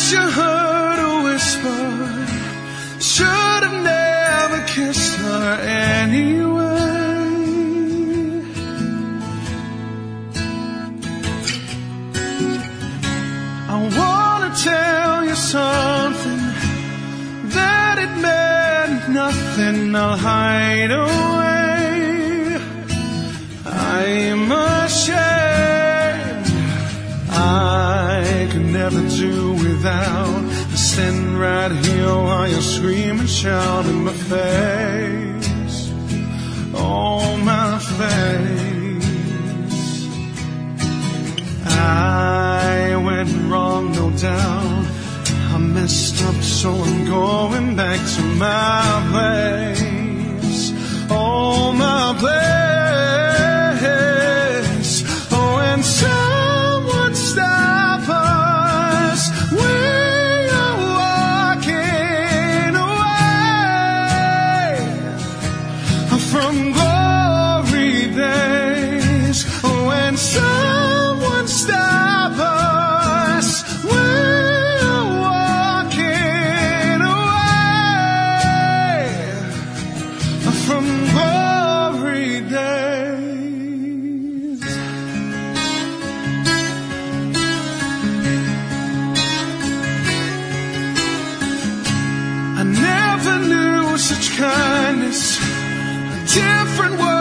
you heard a whisper. Should have never kissed her anyway. I wanna tell you something, that it meant nothing. I'll hide away. I'm ashamed. I could never do without standing right here while you scream and shout in my face. Oh, my face. I went wrong, no doubt. I messed up, so I'm going back to my place. Oh, my place. Oh, and someone stop us. We are walking away from glory days. Oh, and someone stop us. We're walking away from glory days. I never knew such kindness, a different world.